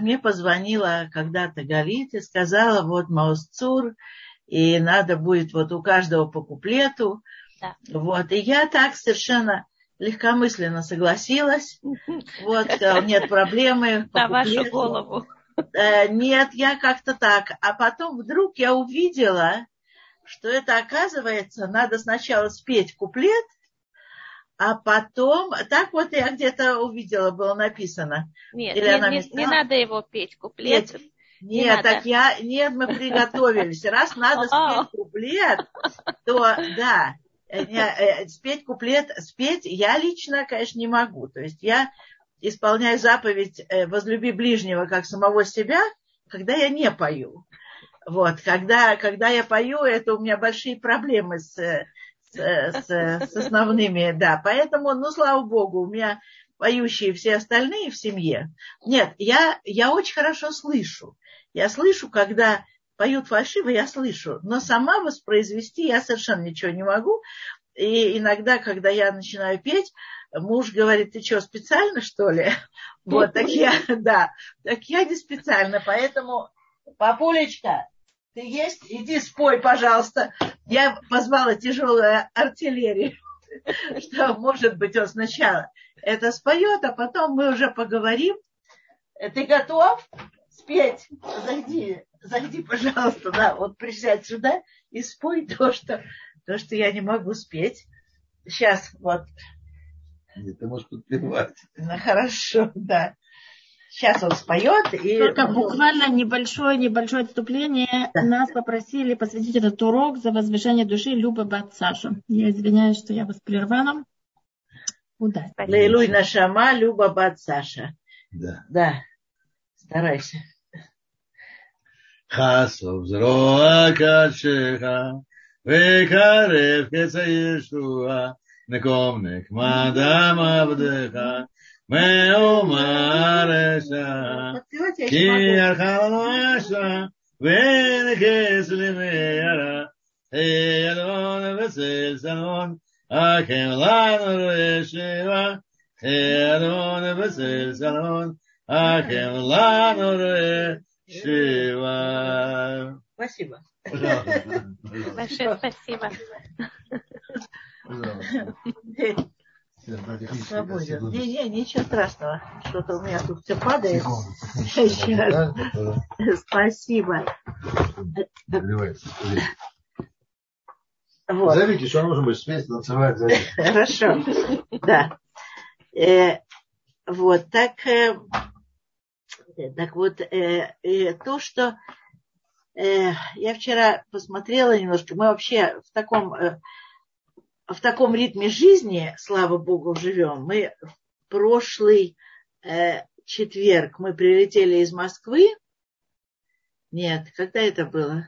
мне позвонила когда-то Галит и сказала, вот Маусцур, и надо будет вот у каждого по куплету. Да. Вот, и я так совершенно легкомысленно согласилась. Вот, сказала, нет проблемы. На вашу голову. Нет, я как-то так. А потом вдруг я увидела, что это, оказывается, надо сначала спеть куплет, а потом... Так вот я где-то увидела, было написано. Нет, Или она не надо его петь, куплет. Нет, так нет, мы приготовились. Раз надо спеть куплет, то да, спеть куплет, я лично, конечно, не могу. То есть я исполняю заповедь «возлюби ближнего как самого себя», когда я не пою. Вот, когда я пою, это у меня большие проблемы с основными, да. Поэтому, слава богу, у меня поющие все остальные в семье. Нет, я очень хорошо слышу. Я слышу, когда поют фальшиво, я слышу. Но сама воспроизвести я совершенно ничего не могу. И иногда, когда я начинаю петь, муж говорит, ты что, специально, что ли? Вот, так я не специально. Поэтому, папулечка, ты есть? Иди спой, пожалуйста. Я позвала тяжелую артиллерию, что, может быть, он сначала это споет, а потом мы уже поговорим. Ты готов спеть? Зайди, пожалуйста, да, вот присядь сюда и спой то, что я не могу спеть. Сейчас, вот. Нет, ты можешь подпевать. Хорошо, да. Сейчас он споет. И... Только буквально небольшое отступление. Да. Нас попросили посвятить этот урок за возвышение души Любы бат Саша. Я извиняюсь, что я вас прервала. Удачи. Лейлуй нашама Люба бат Саша. Да. Старайся. Хасов зроа качеха, векарев кеца Иешуа, неком некмадам авдеха, меумареша, ки архалаша, венекес лимеяра, эйадон весел салон, акем лану решева, эйадон весел салон, акем лану решева. Шива. Спасибо. Большое спасибо. Свободен. Ничего страшного. Что-то у меня тут все падает. Спасибо. Вот. Зовите, что нужно будет спеть, танцевать. Хорошо. Да. Вот так. Так вот, то, что я вчера посмотрела немножко, мы вообще в таком ритме жизни, слава богу, живем. Мы в прошлый четверг мы прилетели из Москвы. Нет, когда это было?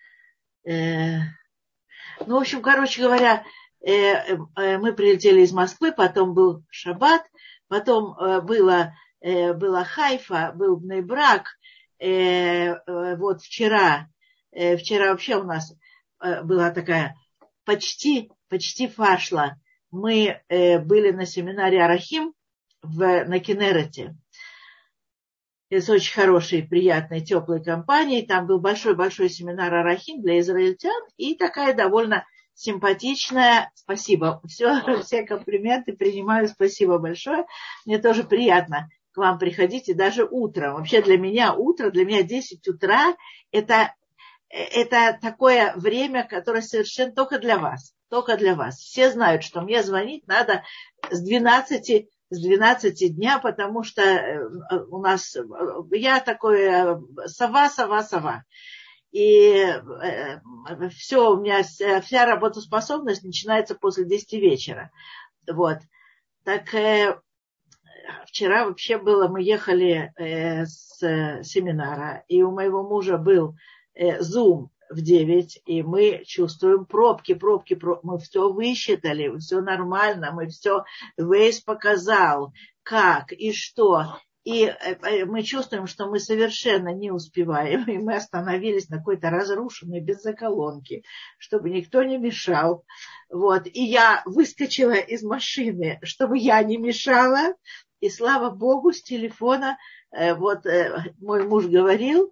В общем, короче говоря, мы прилетели из Москвы, потом был шаббат, потом была Хайфа, был Бней-Брак. Вот вчера вообще у нас была такая почти фашла. Мы были на семинаре Арахим на Кенерете. С очень хорошей, приятной, теплой компанией. Там был большой семинар Арахим для израильтян и такая довольно симпатичная. Спасибо. Все комплименты принимаю. Спасибо большое. Мне тоже приятно к вам приходить, и даже утром. Вообще для меня 10 утра, это такое время, которое совершенно только для вас. Только для вас. Все знают, что мне звонить надо с 12 дня, потому что у нас, я такой сова. И все, у меня вся работоспособность начинается после 10 вечера. Вот. Так вчера вообще мы ехали с семинара, и у моего мужа был Zoom в 9, и мы чувствуем пробки. Мы все высчитали, все нормально, мы все, Waze показал, как и что. И мы чувствуем, что мы совершенно не успеваем, и мы остановились на какой-то разрушенной бензоколонке, чтобы никто не мешал. Вот. И я выскочила из машины, чтобы я не мешала. И слава Богу, с телефона, мой муж говорил,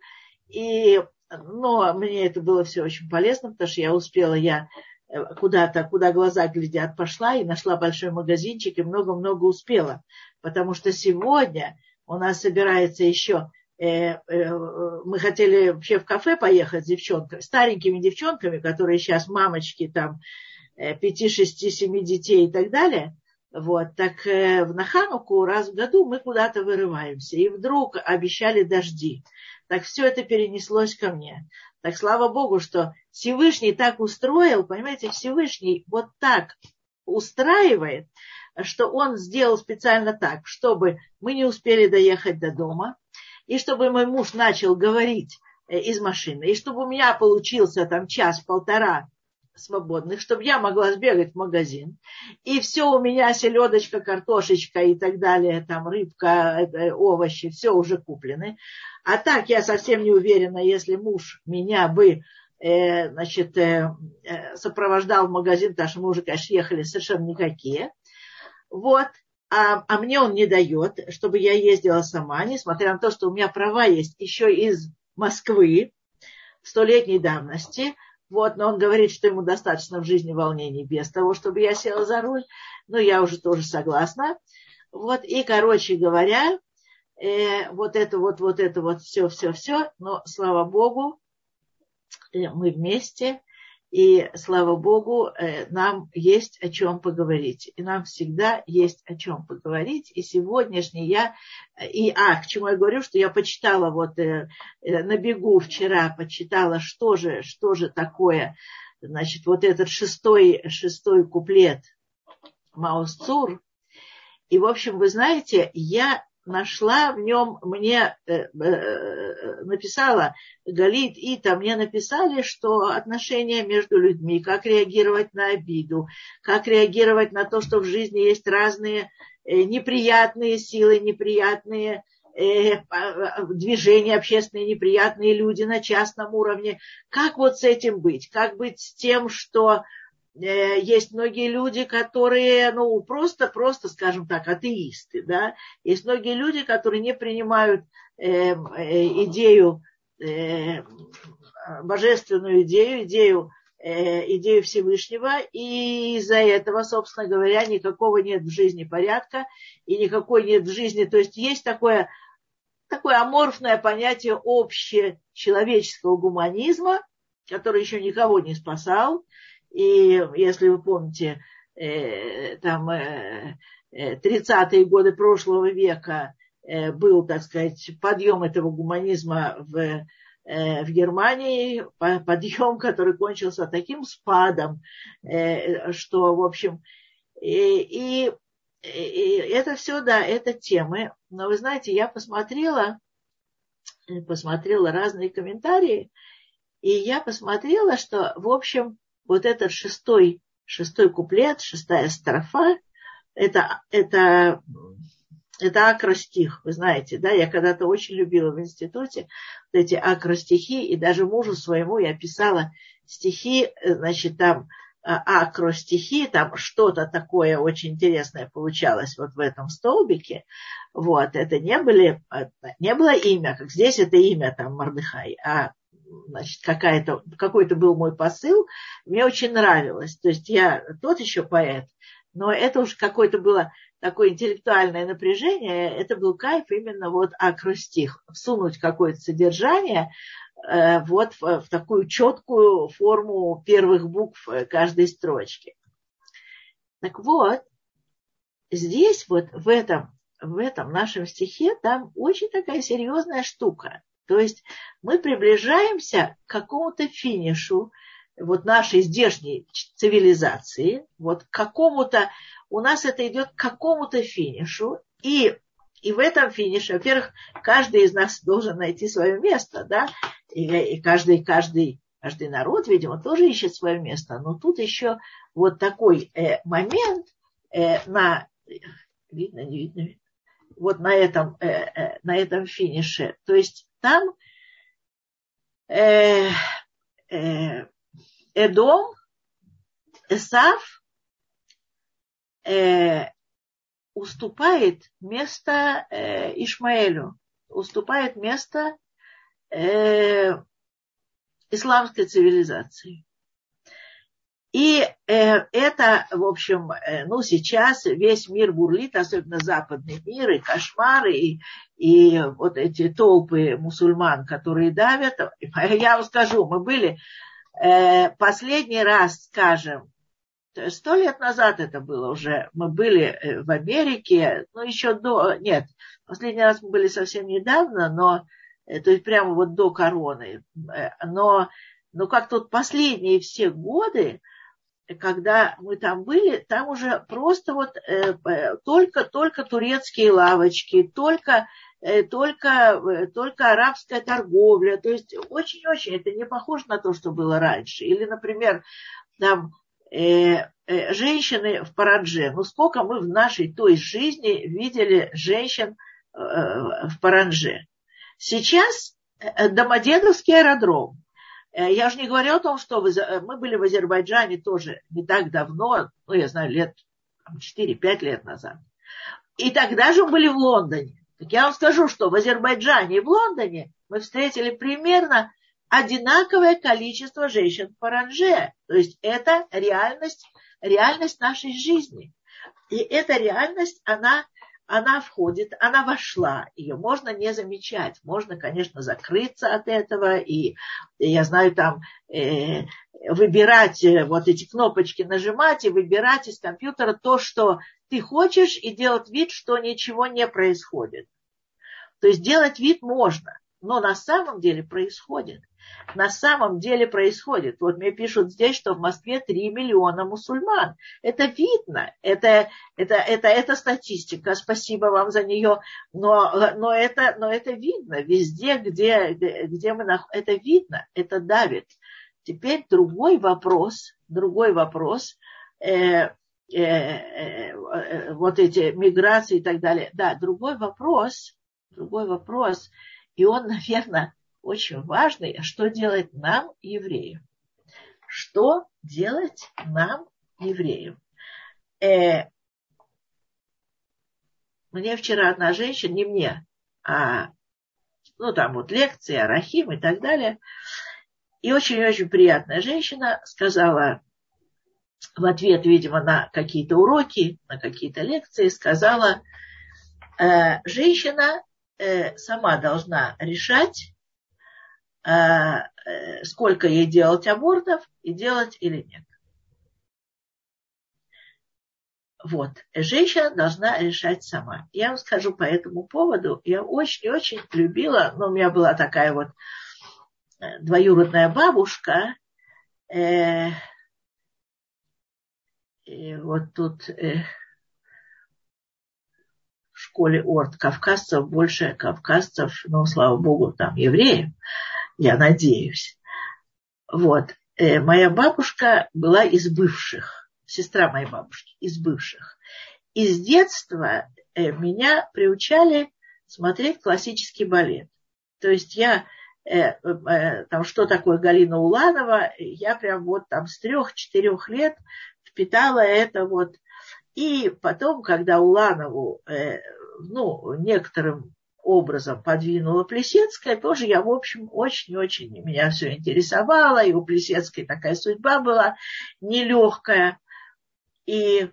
но мне это было все очень полезно, потому что я куда-то, куда глаза глядят, пошла и нашла большой магазинчик и много-много успела. Потому что сегодня у нас собирается еще, мы хотели вообще в кафе поехать с девчонками, старенькими девчонками, которые сейчас мамочки там 5, 6, 7 детей и так далее. Так на Хануку раз в году мы куда-то вырываемся. И вдруг обещали дожди. Так все это перенеслось ко мне. Так слава Богу, что Всевышний так устроил, понимаете, Всевышний вот так устраивает, что он сделал специально так, чтобы мы не успели доехать до дома, и чтобы мой муж начал говорить из машины, и чтобы у меня получился там час-полтора свободных, чтобы я могла сбегать в магазин, и все у меня селедочка, картошечка и так далее, там рыбка, овощи, все уже куплены. А так я совсем не уверена, если муж меня бы сопровождал в магазин, потому что мы уже, конечно, ехали совершенно никакие. А мне он не дает, чтобы я ездила сама, несмотря на то, что у меня права есть еще из Москвы 100-летней давности. Но он говорит, что ему достаточно в жизни волнений без того, чтобы я села за руль. Я уже тоже согласна. И, короче говоря, это все. Но, слава Богу, мы вместе. И, слава Богу, нам есть о чем поговорить. И нам всегда есть о чем поговорить. И сегодняшний к чему я говорю, что я почитала на бегу вчера, почитала, что же такое, этот шестой куплет Маоз Цур. И, в общем, вы знаете, я нашла в нем, мне написала Галит, мне написали, что отношения между людьми, как реагировать на обиду, как реагировать на то, что в жизни есть разные неприятные силы, неприятные движения общественные, неприятные люди на частном уровне. Как с этим быть? Как быть с тем, что есть многие люди, которые, просто, скажем так, атеисты, да. Есть многие люди, которые не принимают идею, божественную идею Всевышнего, и из-за этого, собственно говоря, никакого нет в жизни порядка, и никакой нет в жизни, то есть такое аморфное понятие общечеловеческого гуманизма, который еще никого не спасал. И если вы помните, 30-е годы прошлого века был, так сказать, подъем этого гуманизма в Германии, подъем, который кончился таким спадом, что, в общем, и это все, да, это темы. Но вы знаете, я посмотрела разные комментарии, и я посмотрела, что, в общем, этот шестой куплет, 6-я строфа, это акростих, вы знаете, да, я когда-то очень любила в институте эти акростихи, и даже мужу своему я писала стихи, там акростихи, там что-то такое очень интересное получалось в этом столбике, это не было имя, как здесь это имя, там, Мордехай, а какой-то был мой посыл, мне очень нравилось. То есть я тот еще поэт, но это уж какое-то было такое интеллектуальное напряжение, это был кайф именно акростих, всунуть какое-то содержание в такую четкую форму первых букв каждой строчки. Так здесь в этом нашем стихе там очень такая серьезная штука. То есть мы приближаемся к какому-то финишу нашей здешней цивилизации, к какому-то, у нас это идет к какому-то финишу, и в этом финише, во-первых, каждый из нас должен найти свое место, да, и каждый народ, видимо, тоже ищет свое место, но тут еще такой момент видно, не видно, на этом финише. То есть там Эдом, Эсав, уступает место Ишмаэлю, уступает место исламской цивилизации. И это, в общем, сейчас весь мир бурлит, особенно западный мир, и кошмары, и вот эти толпы мусульман, которые давят. Я вам скажу, мы были последний раз, скажем, 100 лет назад это было уже, мы были в Америке, нет, последний раз мы были совсем недавно, но, то есть прямо вот до короны, но как тут последние все годы, когда мы там были, там уже просто вот только турецкие лавочки, только арабская торговля, то есть очень-очень, это не похоже на то, что было раньше. Или, например, там женщины в парандже. Сколько мы в нашей той жизни видели женщин в парандже. Сейчас Домодедовский аэродром. Я же не говорю о том, что мы были в Азербайджане тоже не так давно, я знаю, лет 4-5 лет назад. И тогда же мы были в Лондоне. Так я вам скажу, что в Азербайджане и в Лондоне мы встретили примерно одинаковое количество женщин в парандже. То есть это реальность нашей жизни. И эта реальность, она входит, она вошла. Ее можно не замечать. Можно, конечно, закрыться от этого. И я знаю, там выбирать, вот эти кнопочки нажимать и выбирать из компьютера то, что ты хочешь, и делать вид, что ничего не происходит. То есть делать вид можно, но на самом деле происходит. На самом деле происходит. Вот мне пишут здесь, что в Москве 3 миллиона мусульман. Это видно. Это статистика. Спасибо вам за нее. Но это видно. Везде, где мы находимся, это видно. Это давит. Теперь другой вопрос. Вот эти миграции и так далее. Да, другой вопрос. И он, наверное, очень важный, что делать нам, евреям? Что делать нам, евреям? Мне вчера одна женщина, не мне, там вот лекции, Арахим и так далее, и очень-очень приятная женщина сказала в ответ, видимо, на какие-то уроки, на какие-то лекции, сказала, женщина сама должна решать, сколько ей делать абортов и делать или нет. Вот. Женщина должна решать сама. Я вам скажу по этому поводу. Я очень-очень любила, у меня была такая вот двоюродная бабушка. И вот тут в школе Орд кавказцев больше кавказцев, слава богу, там евреев. Я надеюсь. Вот. Моя бабушка была из бывших. Сестра моей бабушки из бывших. И с детства меня приучали смотреть классический балет. То есть я, что такое Галина Уланова, я прям вот там с 3-4 лет впитала это вот. И потом, когда Уланову, некоторым образом подвинула Плесецкая, тоже я, в общем, очень-очень меня все интересовало, и у Плесецкой такая судьба была нелегкая, и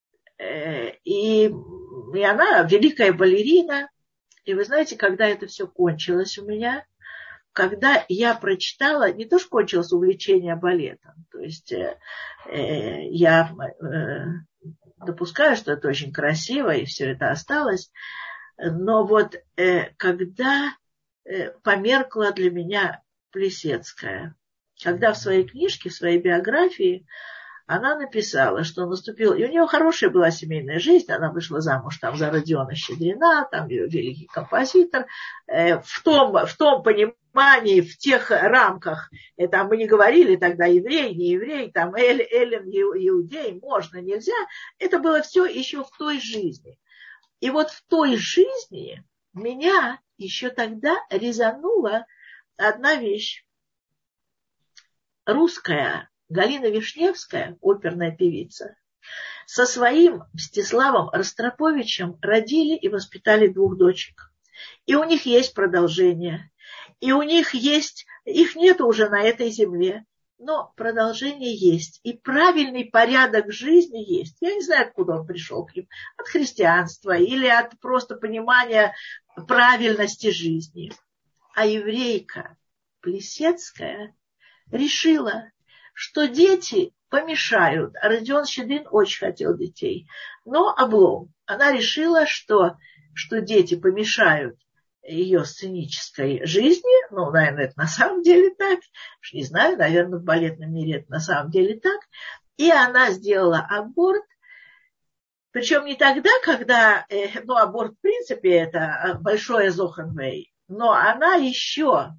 она великая балерина, и вы знаете, когда это все кончилось у меня, когда я прочитала, не то что кончилось увлечение балетом, то есть я допускаю, что это очень красиво, и все это осталось, но вот когда померкла для меня Плесецкая, когда в своей книжке, в своей биографии она написала, что наступил... И у нее хорошая была семейная жизнь, она вышла замуж там за Родиона Щедрина, там великий композитор. В том понимании, в тех рамках, там мы не говорили тогда еврей, не еврей, там эллин, иудей, можно, нельзя. Это было все еще в той жизни. И вот в той жизни меня еще тогда резанула одна вещь. Русская Галина Вишневская, оперная певица, со своим Мстиславом Ростроповичем родили и воспитали 2 дочек. И у них есть продолжение. И у них есть, их нет уже на этой земле, но продолжение есть. И правильный порядок жизни есть. Я не знаю, откуда он пришел к ним. От христианства или от просто понимания правильности жизни. А еврейка Плесецкая решила, что дети помешают. А Родион Щедрин очень хотел детей. Но облом. Она решила, что дети помешают ее сценической жизни. Ну, наверное, это на самом деле так. Не знаю, наверное, в балетном мире это на самом деле так. И она сделала аборт. Причем не тогда, когда... аборт, в принципе, это большое зохенвей. Но она еще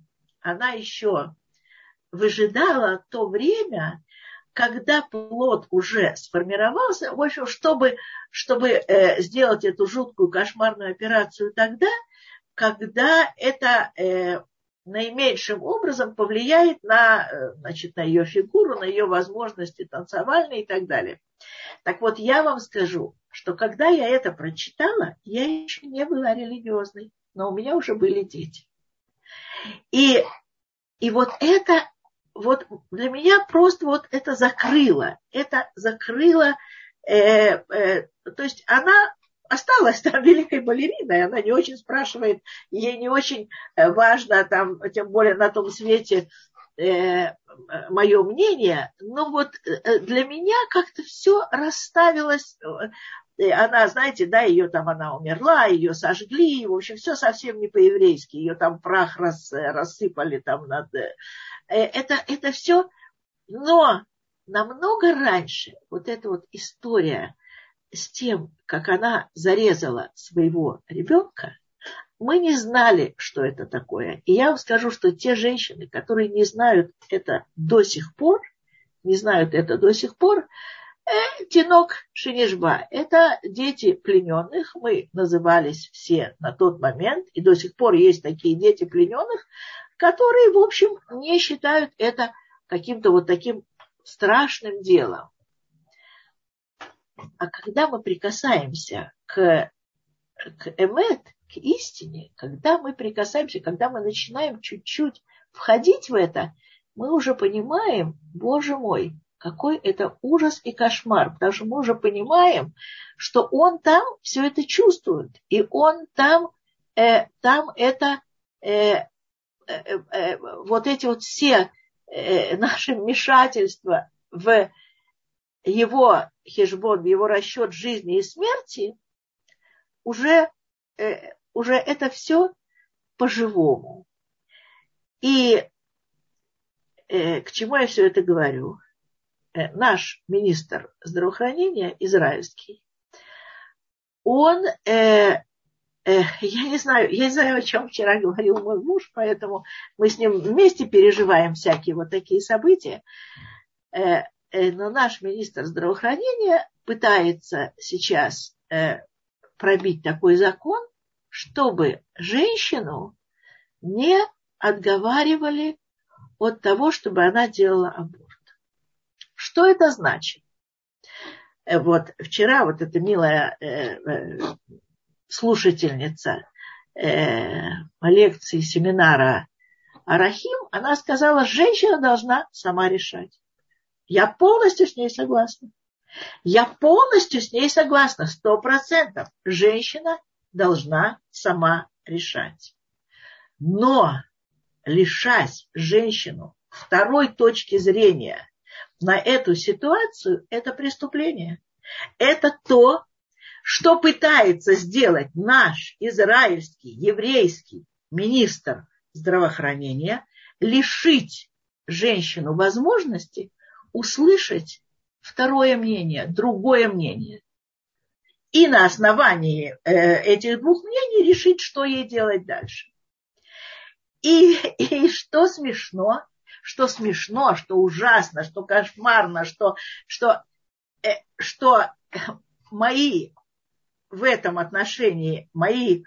выжидала то время, когда плод уже сформировался, в общем, чтобы сделать эту жуткую кошмарную операцию тогда, когда это наименьшим образом повлияет на ее фигуру, на ее возможности танцевальные и так далее. Так вот, я вам скажу, что когда я это прочитала, я еще не была религиозной, но у меня уже были дети. И вот это, вот для меня просто вот это закрыло. То есть она осталась там великой балериной, она не очень спрашивает, ей не очень важно, там, тем более на том свете, мое мнение, но вот для меня как-то все расставилось. Она, знаете, да, она умерла, ее сожгли, в общем, все совсем не по-еврейски, ее там прах рассыпали там над... Это все, но намного раньше вот эта вот история с тем, как она зарезала своего ребенка, мы не знали, что это такое. И я вам скажу, что те женщины, которые не знают это до сих пор, Тинок Шинишба, это дети плененных, мы назывались все на тот момент, и до сих пор есть такие дети плененных, которые, в общем, не считают это каким-то вот таким страшным делом. А когда мы прикасаемся к эмет, к истине, когда мы начинаем чуть-чуть входить в это, мы уже понимаем, Боже мой, какой это ужас и кошмар, потому что мы уже понимаем, что он там все это чувствует, и он там это, вот эти вот все наши вмешательства в его хешбон, в его расчет жизни и смерти, уже это все по-живому. И к чему я все это говорю? Наш министр здравоохранения израильский, он, я не знаю, о чем вчера говорил мой муж, поэтому мы с ним вместе переживаем всякие вот такие события, но наш министр здравоохранения пытается сейчас пробить такой закон, чтобы женщину не отговаривали от того, чтобы она делала аборт. Что это значит? Вот вчера вот эта милая слушательница лекции семинара Арахим, она сказала, женщина должна сама решать. Я полностью с ней согласна. 100%. Женщина должна сама решать. Но лишать женщину второй точки зрения на эту ситуацию, это преступление. Это то, что пытается сделать наш израильский, еврейский министр здравоохранения, лишить женщину возможности услышать второе мнение, другое мнение. И на основании этих 2 мнений решить, что ей делать дальше. И что смешно, что ужасно, что кошмарно, что мои в этом отношении, мои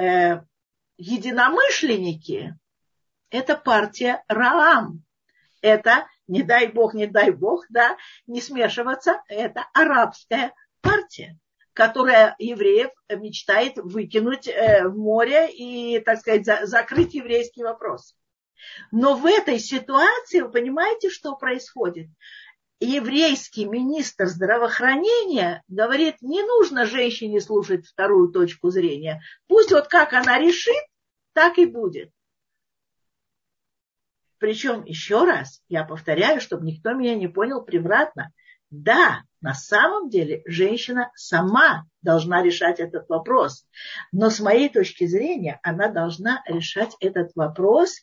единомышленники, это партия Раам. Это, не дай бог, да, не смешиваться, это арабская партия, которая евреев мечтает выкинуть в море и, так сказать, закрыть еврейский вопрос. Но в этой ситуации, вы понимаете, что происходит? Еврейский министр здравоохранения говорит, не нужно женщине слушать вторую точку зрения. Пусть вот как она решит, так и будет. Причем, еще раз, я повторяю, чтобы никто меня не понял превратно. Да, на самом деле женщина сама должна решать этот вопрос. Но с моей точки зрения она должна решать этот вопрос,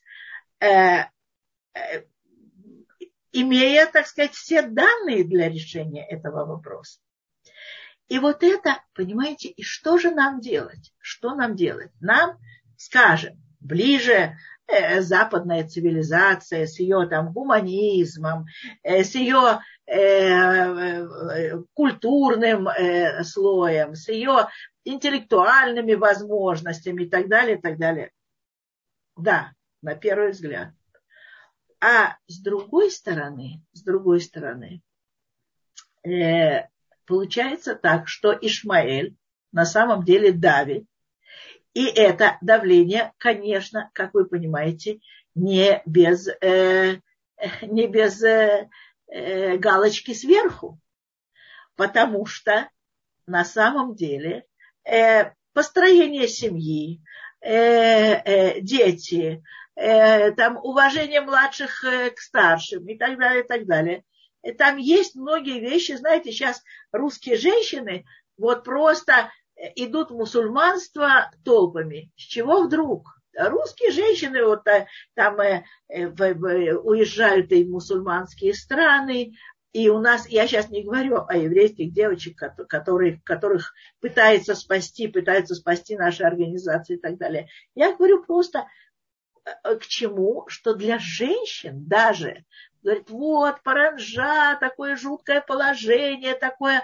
имея, так сказать, все данные для решения этого вопроса. И вот это, понимаете, и что же нам делать? Что нам делать? Нам, скажем, ближе западная цивилизация с ее там гуманизмом, с ее культурным слоем, с ее интеллектуальными возможностями и так далее, и так далее. Да, на первый взгляд. А с другой стороны, получается так, что Ишмаэль на самом деле давит. И это давление, конечно, как вы понимаете, не без галочки сверху. Потому что на самом деле построение семьи, дети, там уважение младших к старшим и так далее, и так далее. Там есть многие вещи, знаете, сейчас русские женщины вот просто идут в мусульманство толпами. С чего вдруг? Русские женщины вот там уезжают и в мусульманские страны, и у нас, я сейчас не говорю о еврейских девочек, которых пытаются спасти наши организации и так далее. Я говорю просто к чему, что для женщин даже, говорит, вот, паранжа, такое жуткое положение, такое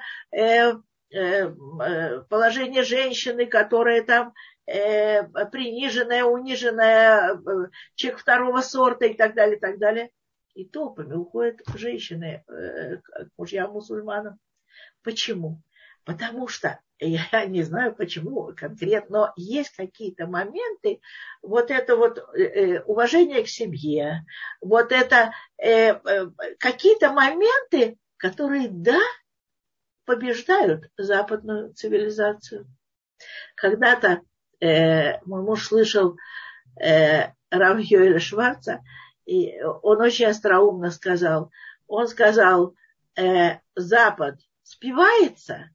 положение женщины, которая там приниженная, униженная, человек второго сорта и так далее, и так далее. И толпами уходят женщины к мужьям мусульманам. Почему? Потому что, я не знаю почему конкретно, но есть какие-то моменты, вот это вот уважение к семье, вот это какие-то моменты, которые, да, побеждают западную цивилизацию. Когда-то мой муж слышал Рав Йоэля Шварца, и он очень остроумно сказал, Запад спивается,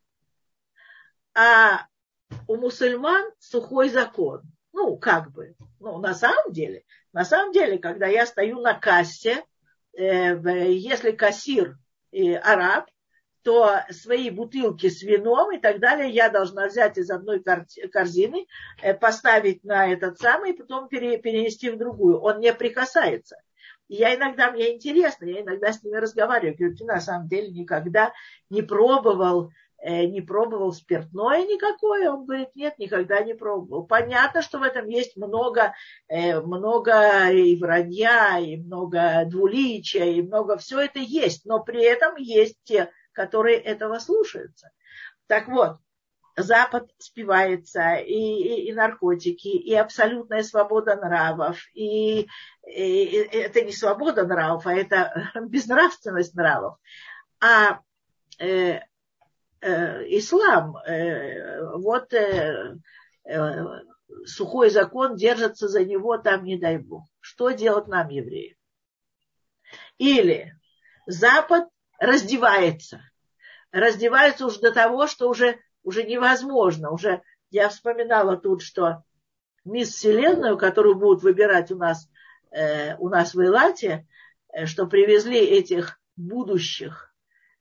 а у мусульман сухой закон. Ну, как бы. Ну, на самом деле, когда я стою на кассе, если кассир араб, то свои бутылки с вином и так далее я должна взять из одной корзины, поставить на этот самый, и потом перенести в другую. Он не прикасается. И мне интересно, я иногда с ними разговариваю. Говорю, ты на самом деле никогда не пробовал спиртное никакое? Он говорит, нет, никогда не пробовал. Понятно, что в этом есть много и вранья, и много двуличия, и много, все это есть. Но при этом есть те, которые этого слушаются. Так вот, Запад спивается, и наркотики, и абсолютная свобода нравов, и это не свобода нравов, а это безнравственность нравов. А ислам, сухой закон, держится за него, там не дай бог. Что делать нам, евреи? Или Запад раздевается уже до того, что уже невозможно. Уже я вспоминала тут, что мисс Вселенную, которую будут выбирать у нас в Эйлате, что привезли этих будущих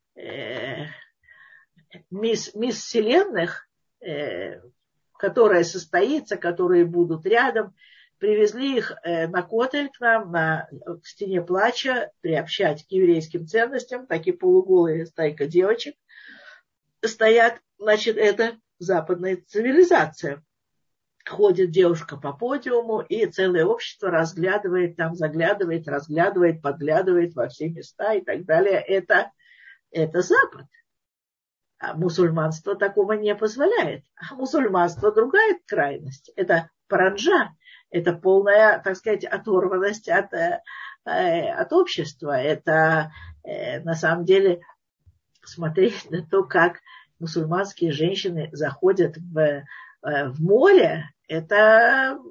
мисс Вселенных, которая состоится, которые будут рядом, привезли их на Котель к нам, к стене плача, приобщать к еврейским ценностям, такие полуголые стайка девочек стоят. Значит, это западная цивилизация. Ходит девушка по подиуму, и целое общество разглядывает, там заглядывает, разглядывает, подглядывает во все места и так далее. Это Запад. А мусульманство такого не позволяет. А мусульманство другая крайность. Это параджа. Это полная, так сказать, оторванность от общества. Это на самом деле смотреть на то, как мусульманские женщины заходят в море. Это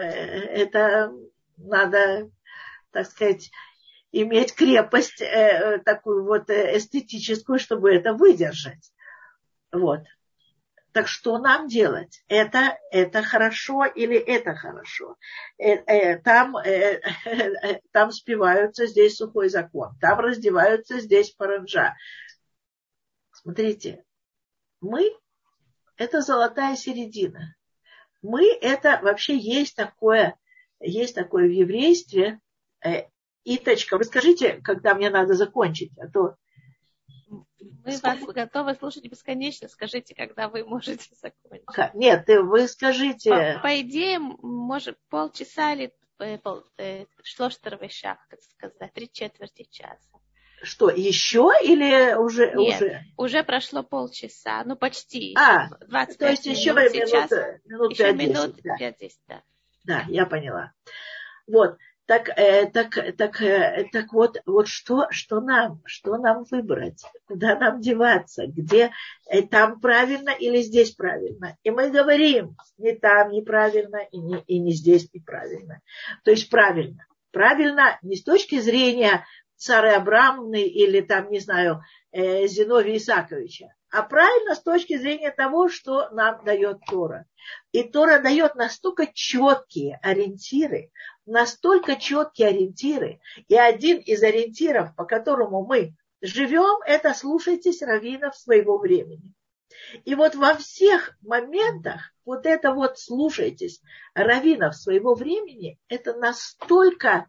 надо, так сказать, иметь крепость такую вот эстетическую, чтобы это выдержать. Вот. Так что нам делать? Это хорошо или это хорошо? Там спеваются, здесь сухой закон. Там раздеваются, здесь параджа. Смотрите, мы – это золотая середина. Мы – это вообще есть такое в еврействе. Иточка, вы скажите, когда мне надо закончить, а то... Мы вас готовы слушать бесконечно. Скажите, когда вы можете закончить. Нет, вы скажите. По идее, может, полчаса или шлоштер шах, так сказать, 3/4 часа. Что, еще или уже? Нет, уже прошло полчаса, ну почти. 25 то есть еще минут сейчас. минут еще 5-10. Минут 5-10, да. Да, я поняла. Вот. Так вот что нам выбрать, куда нам деваться, где там правильно или здесь правильно. И мы говорим, не там неправильно и не здесь неправильно. То есть правильно не с точки зрения Сары Абрамовны или там, не знаю, Зиновия Исаковича, а правильно с точки зрения того, что нам дает Тора. И Тора дает настолько четкие ориентиры, и один из ориентиров, по которому мы живем, это слушайтесь раввинов своего времени. И вот во всех моментах вот это вот слушайтесь раввинов своего времени, это настолько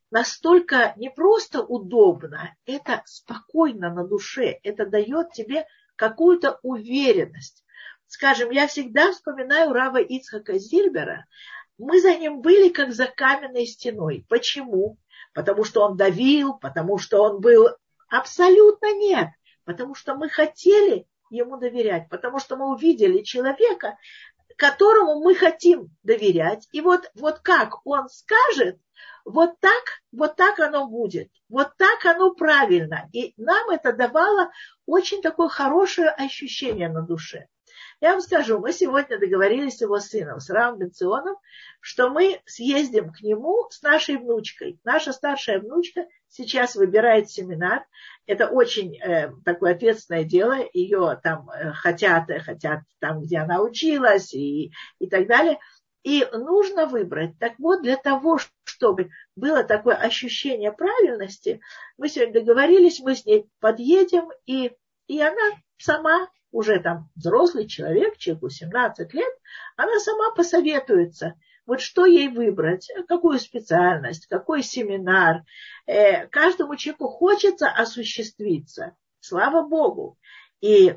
не просто удобно, это спокойно на душе, это дает тебе какую-то уверенность. Скажем, я всегда вспоминаю рава Ицхака Зильбера. Мы за ним были как за каменной стеной. Почему? Потому что он давил, потому что он был... Абсолютно нет. Потому что мы хотели ему доверять, потому что мы увидели человека, которому мы хотим доверять. И вот как он скажет, вот так оно будет. Вот так оно правильно. И нам это давало очень такое хорошее ощущение на душе. Я вам скажу, мы сегодня договорились с его сыном, с Равом Бенционом, что мы съездим к нему с нашей внучкой. Наша старшая внучка сейчас выбирает семинар. Это очень такое ответственное дело. Ее там хотят там, где она училась и так далее. И нужно выбрать. Так вот, для того, чтобы было такое ощущение правильности, мы сегодня договорились, мы с ней подъедем, и она сама, уже там взрослый человеку 17 лет, она сама посоветуется, вот что ей выбрать, какую специальность, какой семинар. Каждому человеку хочется осуществиться, слава Богу. И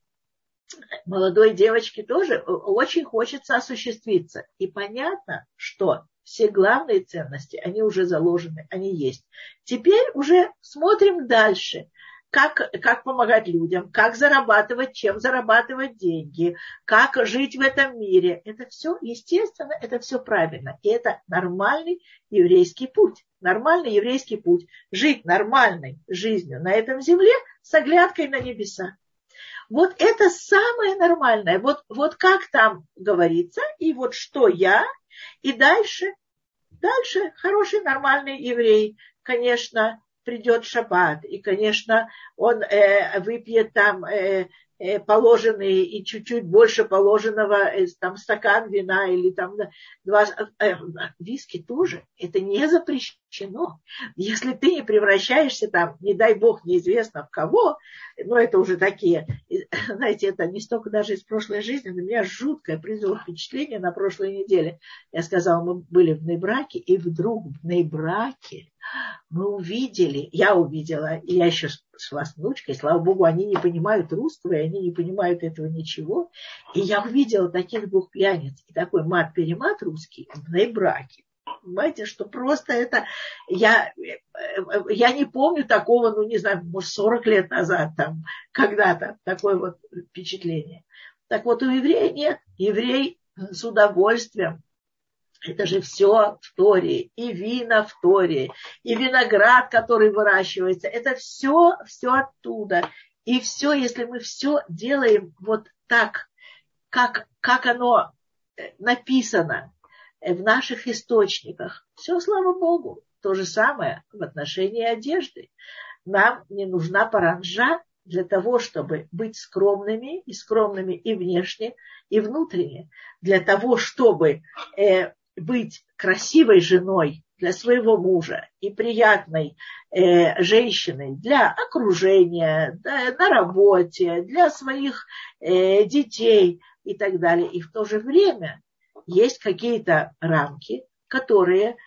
молодой девочке тоже очень хочется осуществиться. И понятно, что все главные ценности, они уже заложены, они есть. Теперь уже смотрим дальше. Как помогать людям, как зарабатывать, чем зарабатывать деньги, как жить в этом мире. Это все, естественно, это все правильно. И это нормальный еврейский путь. Нормальный еврейский путь. Жить нормальной жизнью на этом земле с оглядкой на небеса. Вот это самое нормальное. Вот как там говорится, и вот что я, и дальше хороший нормальный еврей, конечно, придет шаббат, и, конечно, он выпьет там положенный и чуть-чуть больше положенного там стакан вина или там виски тоже. Это не запрещено. Если ты не превращаешься там, не дай бог, неизвестно в кого, но это уже такие, знаете, это не столько даже из прошлой жизни, на меня жуткое произвело впечатление на прошлой неделе. Я сказала, мы были в Нейбраке, и вдруг в Нейбраке я увидела, и я еще шла с внучкой, слава богу, они не понимают русского, и они не понимают этого ничего. И я увидела таких двух пьяниц, и такой мат-перемат русский в Нейбраке. Понимаете, что просто это... Я не помню такого, ну, не знаю, может, 40 лет назад, там, когда-то, такое вот впечатление. Так вот, у еврея нет. Еврей с удовольствием. Это же все в Торе. И вина в Торе, и виноград, который выращивается. Это все оттуда. И все, если мы все делаем вот так, как оно написано в наших источниках, все, слава Богу. То же самое в отношении одежды. Нам не нужна паранджа для того, чтобы быть скромными и внешне, и внутренне. Для того, чтобы быть красивой женой для своего мужа и приятной женщиной для окружения, на работе, для своих детей и так далее. И в то же время есть какие-то рамки, которые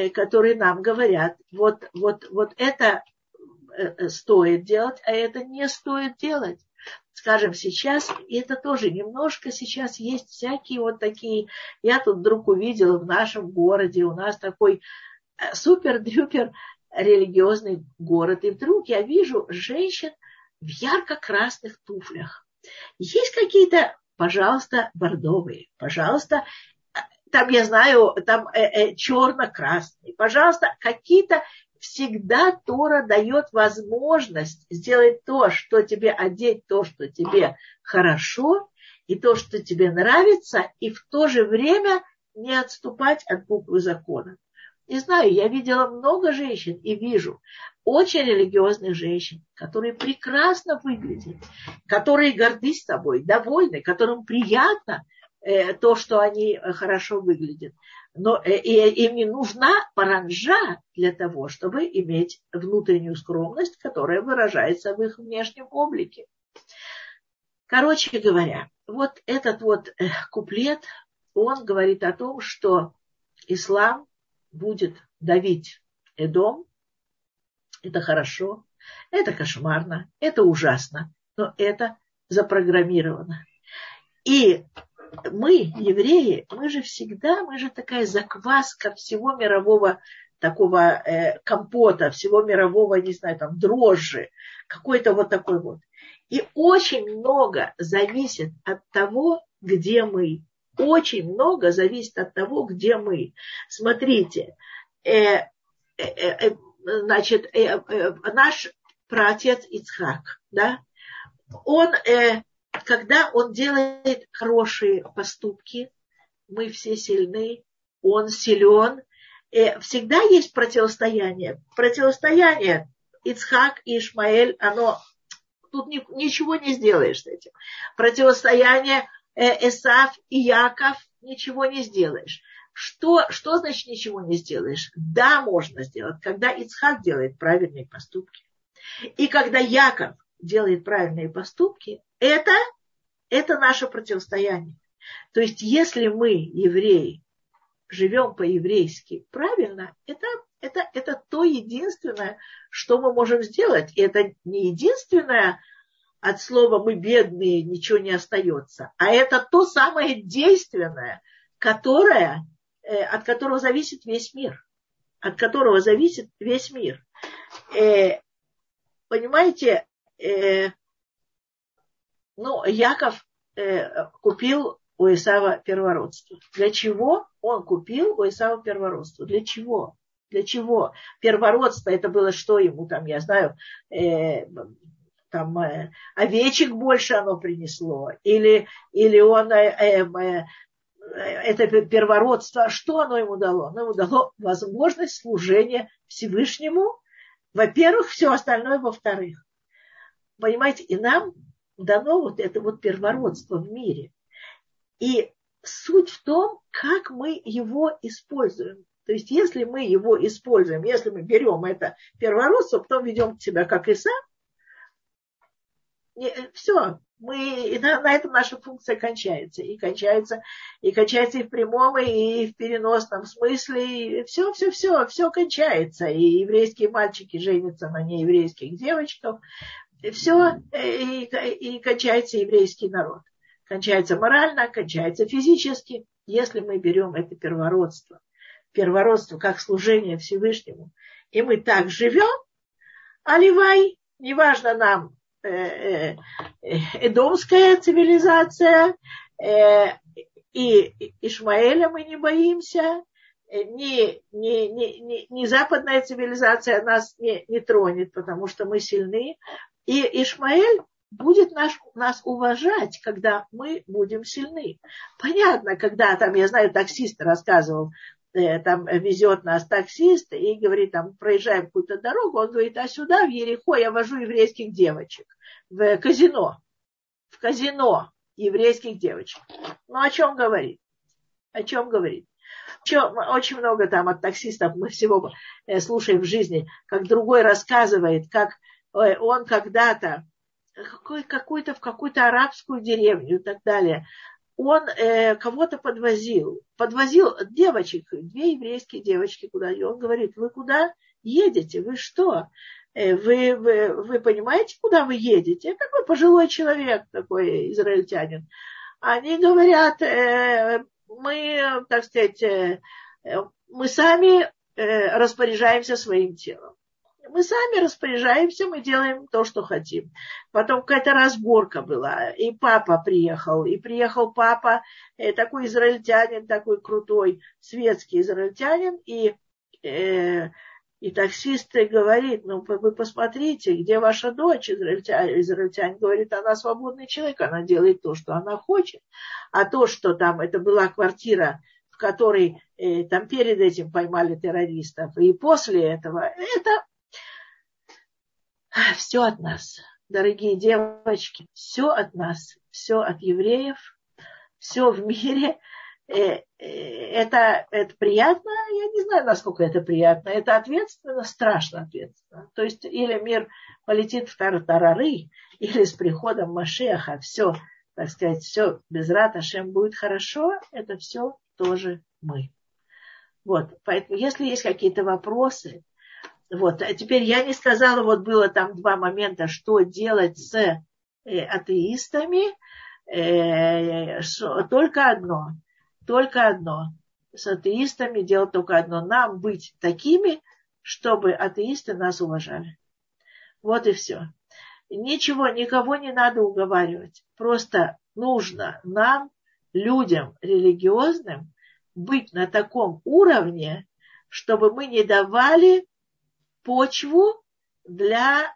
нам говорят, вот это стоит делать, а это не стоит делать. Скажем, сейчас, и это тоже немножко сейчас есть всякие вот такие, я тут вдруг увидела в нашем городе, у нас такой супер-дрюпер религиозный город, и вдруг я вижу женщин в ярко-красных туфлях. Есть какие-то, пожалуйста, бордовые, пожалуйста, там, я знаю, там черно-красные, пожалуйста, какие-то. Всегда Тора дает возможность сделать то, что тебе одеть, то, что тебе хорошо, и то, что тебе нравится, и в то же время не отступать от буквы закона. Не знаю, я видела много женщин и вижу очень религиозных женщин, которые прекрасно выглядят, которые горды собой, довольны, которым приятно то, что они хорошо выглядят. Но им не нужна паранджа для того, чтобы иметь внутреннюю скромность, которая выражается в их внешнем облике. Короче говоря, вот этот вот куплет, он говорит о том, что ислам будет давить Эдом. Это хорошо, это кошмарно, это ужасно, но это запрограммировано. И мы, евреи, мы же такая закваска всего мирового такого компота, всего мирового, не знаю, там, дрожжи, какой-то вот такой вот. И очень много зависит от того, где мы. Очень много зависит от того, где мы. Смотрите, значит, наш праотец Ицхак, да, он... Когда он делает хорошие поступки, мы все сильны, он силен. Всегда есть противостояние. Противостояние Ицхак и Ишмаэль, тут ничего не сделаешь с этим. Противостояние Эсав и Яков, ничего не сделаешь. Что значит ничего не сделаешь? Да, можно сделать, когда Ицхак делает правильные поступки. И когда Яков делает правильные поступки, это наше противостояние. То есть, если мы, евреи, живем по-еврейски правильно, это то единственное, что мы можем сделать. И это не единственное от слова «мы бедные, ничего не остается», а это то самое действенное, от которого зависит весь мир. От которого зависит весь мир. Понимаете, Яков купил у Исава первородство. Для чего он купил у Исава первородство? Для чего? Для чего? Первородство это было что ему там, я знаю, овечек больше оно принесло. Или он это первородство, что оно ему дало? Оно ему дало возможность служения Всевышнему. Во-первых, все остальное во-вторых. Понимаете, и нам дано вот это вот первородство в мире. И суть в том, как мы его используем. То есть, если мы его используем, если мы берем это первородство, потом ведем себя как Исав, все, на этом наша функция кончается. И кончается и в прямом, и в переносном смысле. И все кончается. И еврейские мальчики женятся на нееврейских девочках. Все, и кончается еврейский народ. Кончается морально, кончается физически, если мы берем это первородство. первородство, как служение Всевышнему, и мы так живем, аливай, неважно нам, эдомская цивилизация, и Ишмаэля мы не боимся, ни западная цивилизация нас не тронет, потому что мы сильны. И Ишмаэль будет нас уважать, когда мы будем сильны. Понятно, когда там, я знаю, таксист рассказывал, там везет нас таксист и говорит, там проезжаем какую-то дорогу, он говорит, а сюда в Ерехо я вожу еврейских девочек в казино еврейских девочек. Ну, о чем говорит? О чем говорит? Очень много там от таксистов мы всего слушаем в жизни, как другой рассказывает, как он когда-то в какую-то арабскую деревню и так далее, он кого-то подвозил девочек, 2 еврейские девочки куда-то. И он говорит, вы куда едете? Вы что? Вы понимаете, куда вы едете? Такой пожилой человек, такой израильтянин. Они говорят, мы, так сказать, мы сами распоряжаемся своим телом. Мы сами распоряжаемся, мы делаем то, что хотим. Потом какая-то разборка была, и папа приехал. И приехал папа, такой израильтянин, такой крутой, светский израильтянин. И таксист говорит, ну вы посмотрите, где ваша дочь, израильтянин говорит, она свободный человек, она делает то, что она хочет. А то, что там, это была квартира, в которой там перед этим поймали террористов, и после этого, это все от нас, дорогие девочки, все от нас, все от евреев, все в мире. Это приятно, я не знаю, насколько это приятно, это ответственно, страшно ответственно. То есть или мир полетит в тартарары, или с приходом Машиаха все, так сказать, все без рат Ашем будет хорошо, это все тоже мы. Вот, поэтому если есть какие-то вопросы, вот, а теперь я не сказала, вот было там 2 момента, что делать с атеистами, только одно. С атеистами делать только одно. Нам быть такими, чтобы атеисты нас уважали. Вот и все. Никого не надо уговаривать. Просто нужно нам, людям религиозным, быть на таком уровне, чтобы мы не давали почву для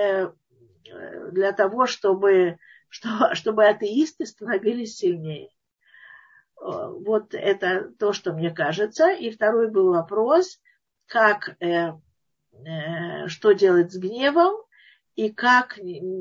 того, чтобы атеисты становились сильнее. Вот это то, что мне кажется. И второй был вопрос, что делать с гневом, и как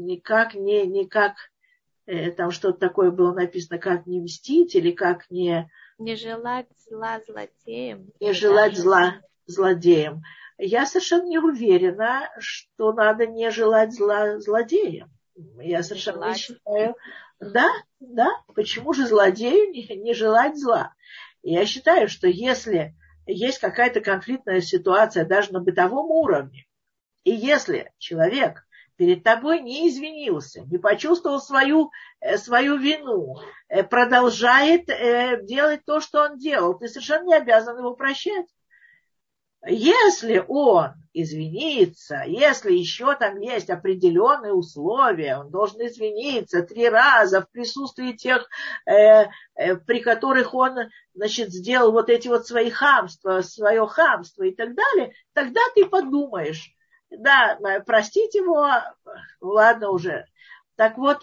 там что-то такое было написано, как не мстить, или как не желать зла злодеям. Не желать зла злодеям. Я совершенно не уверена, что надо не желать зла злодеям. Я совершенно не считаю. Да, почему же злодею не желать зла? Я считаю, что если есть какая-то конфликтная ситуация даже на бытовом уровне, и если человек перед тобой не извинился, не почувствовал свою вину, продолжает делать то, что он делал, ты совершенно не обязан его прощать. Если он извинится, если еще там есть определенные условия, он должен извиниться 3 раза в присутствии тех, при которых он, сделал вот эти вот свое хамство и так далее, тогда ты подумаешь, да, простить его, ладно уже. Так вот,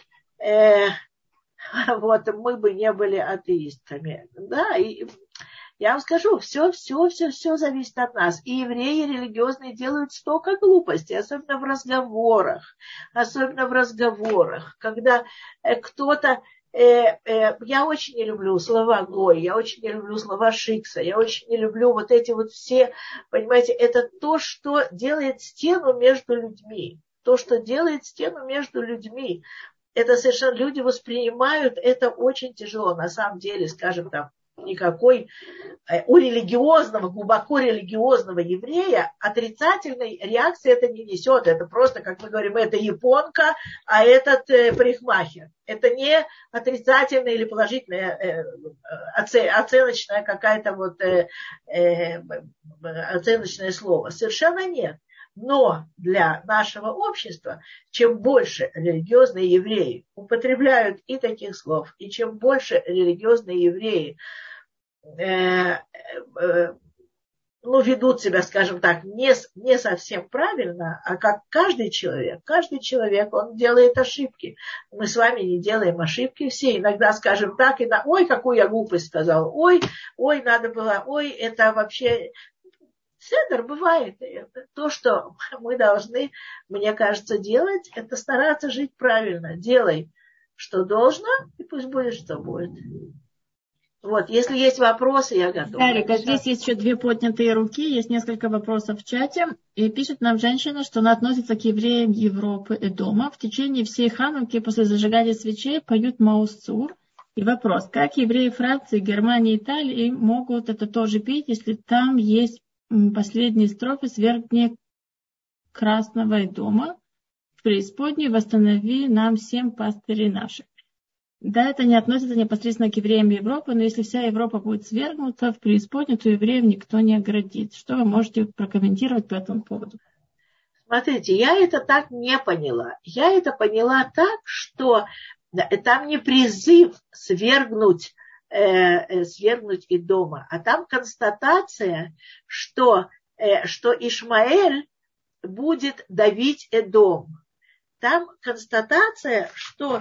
мы бы не были атеистками, да, и я вам скажу, все зависит от нас. И евреи религиозные делают столько глупостей, особенно в разговорах, когда кто-то... Я очень не люблю слова Гой, я очень не люблю слова Шикса, я очень не люблю вот эти вот все, понимаете, это то, что делает стену между людьми. Это совершенно люди воспринимают это очень тяжело. На самом деле, скажем там, никакой у религиозного, глубоко религиозного еврея отрицательной реакции это не несет. Это просто, как мы говорим, это японка, а этот парикмахер. Это не отрицательная или положительная оценочная какая-то вот оценочное слово. Совершенно нет. Но для нашего общества, чем больше религиозные евреи употребляют и таких слов, и чем больше религиозные евреи ведут себя, скажем так, не совсем правильно, а как каждый человек, он делает ошибки. Мы с вами не делаем ошибки все, иногда скажем так, ой, какую я глупость сказал, ой, надо было, ой, это вообще... Седер бывает. То, что мы должны, мне кажется, делать, это стараться жить правильно. Делай, что должно, и пусть будет, что будет. Вот, если есть вопросы, я готова. Дарик, здесь есть еще 2 поднятые руки, есть несколько вопросов в чате. И пишет нам женщина, что она относится к евреям Европы и дома. В течение всей Хануки после зажигания свечей поют Маус-Цур. И вопрос, как евреи Франции, Германии, Италии могут это тоже петь, если там есть последние строфы свергни красного и дома в преисподней восстанови нам 7 пастырей наших. Да, это не относится непосредственно к евреям Европы, но если вся Европа будет свергнута в преисподнюю, то евреев никто не оградит. Что вы можете прокомментировать по этому поводу? Смотрите, я это так не поняла. Я это поняла так, что там не призыв свергнуть Идома, а там констатация, что Ишмаэль будет давить Эдом. Там констатация, что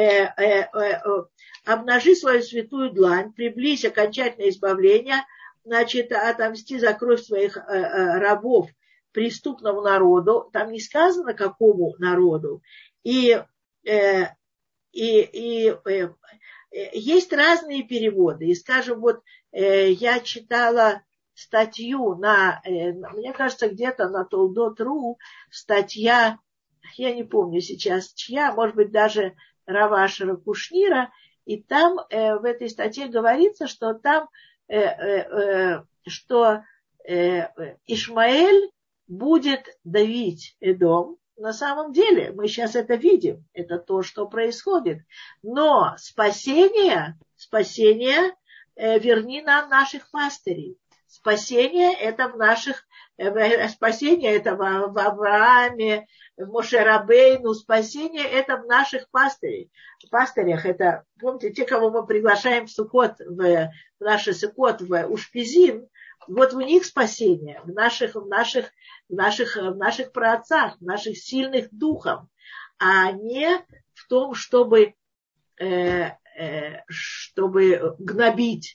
обнажи свою святую длань, приблизь окончательное избавление, значит, отомсти за кровь своих рабов преступному народу. Там не сказано, какому народу. И есть разные переводы. И, скажем, вот я читала статью мне кажется, где-то на Толдот.ру, статья, я не помню сейчас чья, может быть, даже Рава Ашера Кушнира, и там в этой статье говорится, что там, что Ишмаэль будет давить Эдом. На самом деле, мы сейчас это видим, это то, что происходит. Но спасение, верни нам наших пастырей. Спасение это в Аврааме, в Моше Рабейну, спасение это в наших пастырях. Это, помните, те, кого мы приглашаем в Суккот, в наши Суккот, в Ушпизин, вот в них спасение, в наших праотцах, в наших сильных духов, а не в том, чтобы гнобить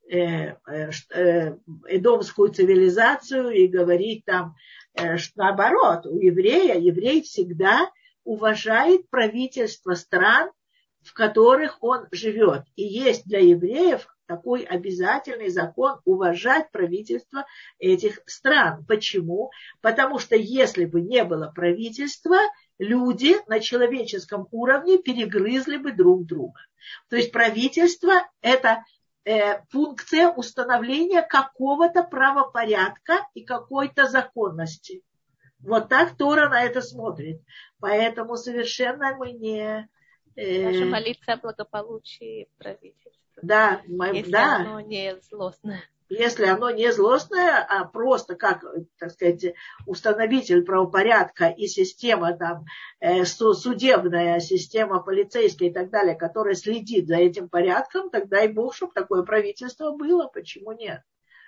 эдомскую цивилизацию и говорить там, что наоборот, еврей всегда уважает правительство стран, в которых он живет. И есть для евреев такой обязательный закон уважать правительство этих стран. Почему? Потому что если бы не было правительства, люди на человеческом уровне перегрызли бы друг друга. То есть правительство – это функция установления какого-то правопорядка и какой-то законности. Вот так Тора на это смотрит. Поэтому совершенно мы не... Даже молиться о благополучии правительства. Да, если оно не злостное. Если оно не злостное, а просто как, так сказать, установитель правопорядка и система там, судебная, система полицейская и так далее, которая следит за этим порядком, тогда и Бог, чтобы такое правительство было. Почему нет?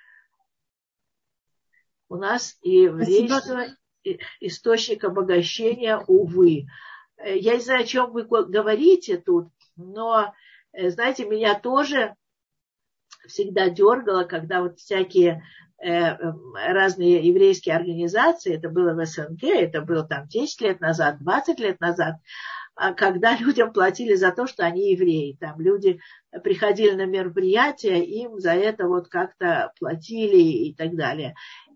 У нас и еврейство источник обогащения, увы. Я не знаю, о чем вы говорите тут, но, знаете, меня тоже всегда дергало, когда вот всякие разные еврейские организации, это было в СНГ, это было там 10 лет назад, 20 лет назад, когда людям платили за то, что они евреи. Там люди приходили на мероприятия, им за это вот как-то платили и так далее.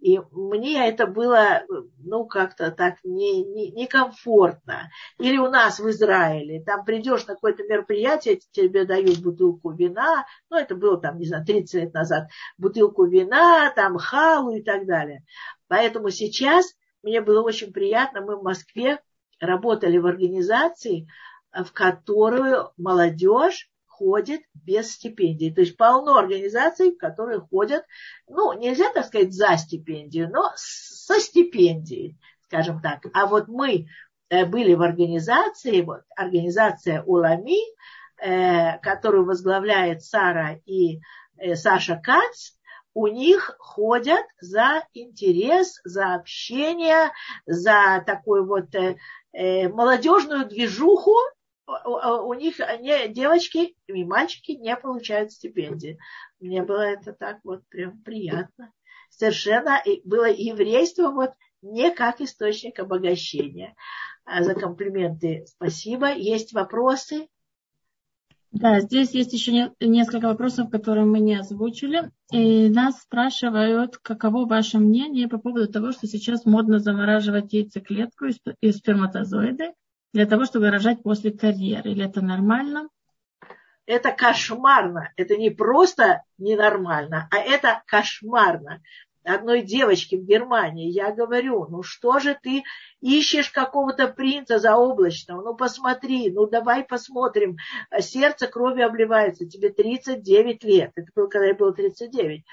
И мне это было, как-то так некомфортно. Или у нас в Израиле, там придешь на какое-то мероприятие, тебе дают бутылку вина, это было 30 лет назад, бутылку вина, там халу и так далее. Поэтому сейчас мне было очень приятно, мы в Москве работали в организации, в которую молодежь ходит без стипендий. То есть полно организаций, в которые ходят, нельзя так сказать за стипендию, но со стипендией, скажем так. А вот мы были в организации, организация Улами, которую возглавляет Сара и Саша Кац, у них ходят за интерес, за общение, за такую молодежную движуху. У них девочки и мальчики не получают стипендии. Мне было это так прям приятно. Совершенно было еврейство не как источник обогащения. За комплименты спасибо. Есть вопросы? Да, здесь есть еще несколько вопросов, которые мы не озвучили. И нас спрашивают, каково ваше мнение по поводу того, что сейчас модно замораживать яйцеклетку и сперматозоиды для того, чтобы рожать после карьеры. Или это нормально? Это кошмарно. Это не просто ненормально, а это кошмарно. Одной девочке в Германии я говорю, что же ты ищешь какого-то принца заоблачного? Посмотри, давай посмотрим. Сердце кровью обливается, тебе 39 лет. Это было, когда ей было 39.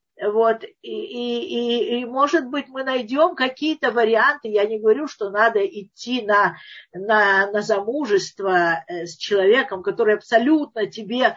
И может быть, мы найдем какие-то варианты. Я не говорю, что надо идти на замужество с человеком, который абсолютно тебе